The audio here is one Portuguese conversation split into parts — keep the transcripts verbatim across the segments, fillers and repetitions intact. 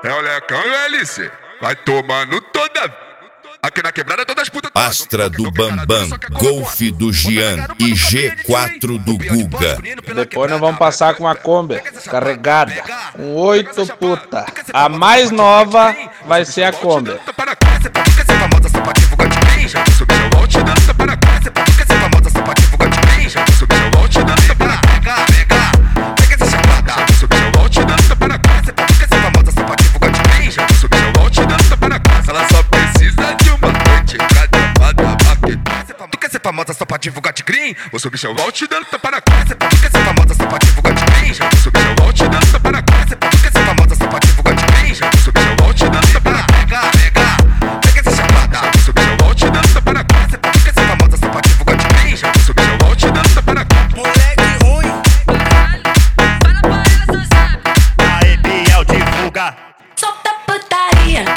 É o Lecão e o L C. Vai tomando toda. Aqui na quebrada todas as putas. Astra do Bambam, Golf do Gian e G quatro do Guga. Depois nós vamos passar com a Kombi carregada, com oito puta. A mais nova vai ser a Kombi. Famosa só pra divulgar tigrinho, vou subir seu volte dando tapa na cara. Você quer ser famosa só pra divulgar tigrinho, vou subir seu volte dando tapa na cara. Você quer ser famosa só pra divulgar tigrinho, vou subir seu volte dando tapa na cara. Pega, pega essa chapada, vou subir seu volte dando tapa na cara. Você quer ser famosa só pra divulgar tigrinho, vou subir seu volte dando tapa na cara. Moleque ruim, fala pra ela, só sabe. Aê, Biel, divulga. Solta putaria.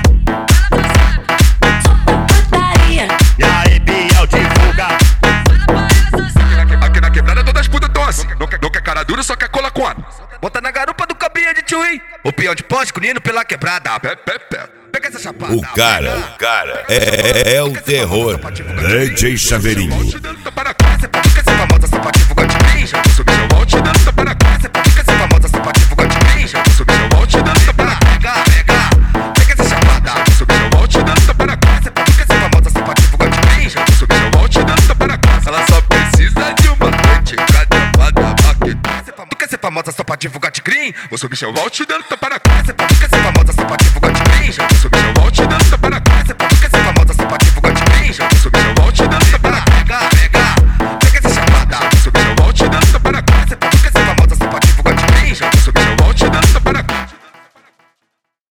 Não quer, não quer cara dura, só quer cola com ano. Bota na garupa do cabinha de tchui. O peão de pós, cunindo pela quebrada. Pé, pé, pé. Pega essa chapada. O cara, o cara é, é o terror. D J Chaveirinho. Você quer ser famosa só pra divulgar tigrinho, vou subir seu volte dando tapa na cara. Você quer ser famosa só pra divulgar tigrinho, vou subir seu volte dando tapa na cara. Pega, pega essa chapada, vou subir seu volte dando tapa na cara. Você quer ser famosa só pra divulgar tigrinho, vou subir seu volte dando tapa na cara. Ela só precisa de uma noite, cada. Tu quer ser famosa só pra divulgar tigrinho? Vou subir seu volte dando tapa na cara.